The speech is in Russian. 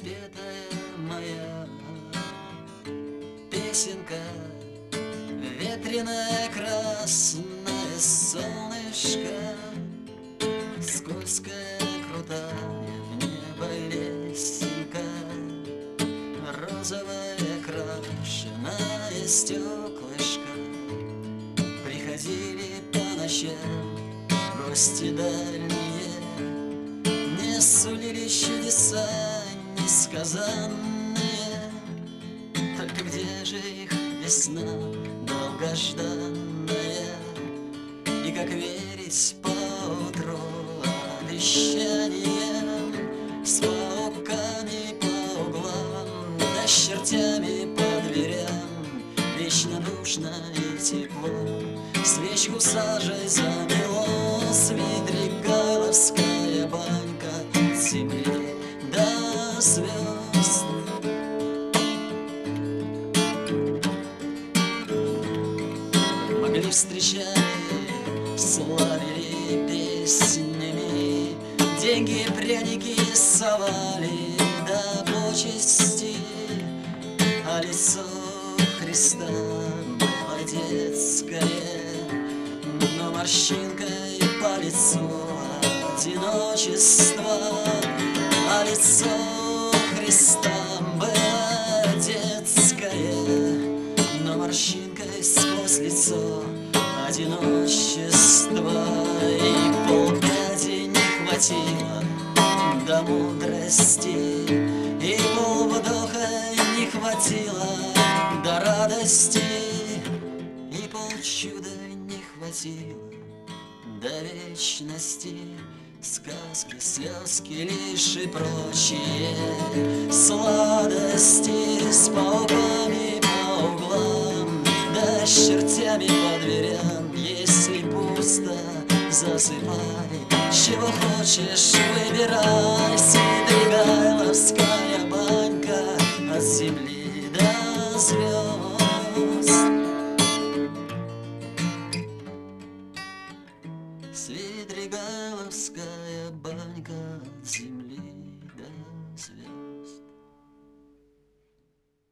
Спетая моя песенка, ветреное красное солнышко, скользкая, крутая в небо лесенка, розовое крашеное стеклышко. Приходили по ночам гости дальние, не сулили чудеса несказанные. Только где же их весна долгожданная? И как верить поутру обещаниям, с пауками по углам, да с чертями по дверям, вечно душно и тепло. Свечку сажей замело, Свидригайловская банька от земли до звезд. Могли встречать, славили песнями, деньги, пряники совали до почести, а лицо Христа было детское, но морщинкой по лицу одиночество, а лицо Христа было детское, но морщинкой сквозь лицо одиночество. И полпяди не хватило до мудрости, и полвдоха не хватило до радости, и полчуда не хватило до вечности. Сказки, слезки лишь и прочие сладости, с пауками по углам, да с чертями по дверям. Если пусто, засыпай, чего хочешь выбирай. Свидригайловская банька от земли до звезд. Свидригайловская банька от земли